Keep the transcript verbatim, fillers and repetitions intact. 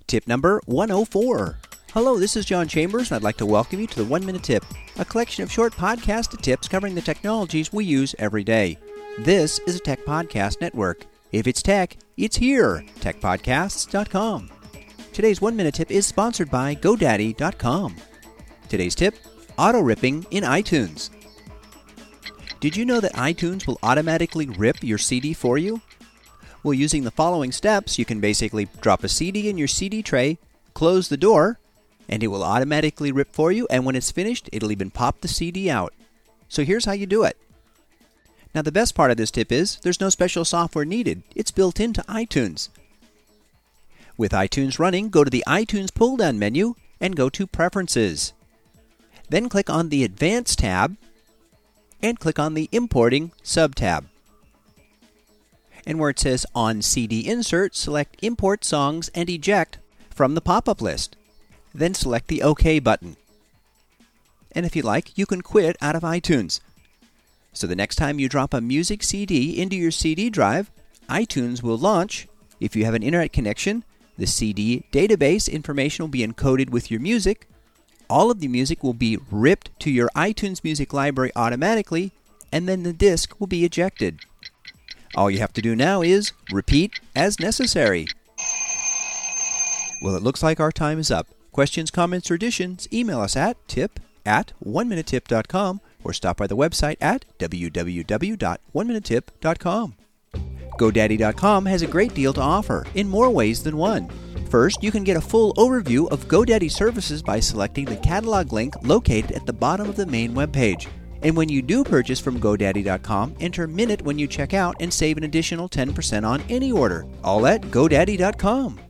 Tip number one oh four. Hello, this is John Chambers, and I'd like to welcome you to the One Minute Tip, a collection of short podcast tips covering the technologies we use every day. This is a Tech Podcast Network. If it's tech, it's here, tech podcasts dot com. Today's One Minute Tip is sponsored by GoDaddy dot com. Today's tip, auto-ripping in iTunes. Did you know that iTunes will automatically rip your C D for you? Well, using the following steps, you can basically drop a C D in your C D tray, close the door, and it will automatically rip for you, and when it's finished, it'll even pop the C D out. So here's how you do it. Now, the best part of this tip is there's no special software needed. It's built into iTunes. With iTunes running, go to the iTunes pull-down menu and go to Preferences. Then click on the Advanced tab and click on the Importing sub-tab. And where it says On C D Insert, select Import Songs and Eject from the pop-up list. Then select the OK button. And if you like, you can quit out of iTunes. So the next time you drop a music C D into your C D drive, iTunes will launch. If you have an internet connection, the C D database information will be encoded with your music. All of the music will be ripped to your iTunes music library automatically, and then the disc will be ejected. All you have to do now is repeat as necessary. Well, it looks like our time is up. Questions, comments, or additions, email us at tip at one minute tip dot com or stop by the website at w w w dot one minute tip dot com. GoDaddy dot com has a great deal to offer in more ways than one. First, you can get a full overview of GoDaddy services by selecting the catalog link located at the bottom of the main webpage. And when you do purchase from GoDaddy dot com, enter Minute when you check out and save an additional ten percent on any order. All at GoDaddy dot com.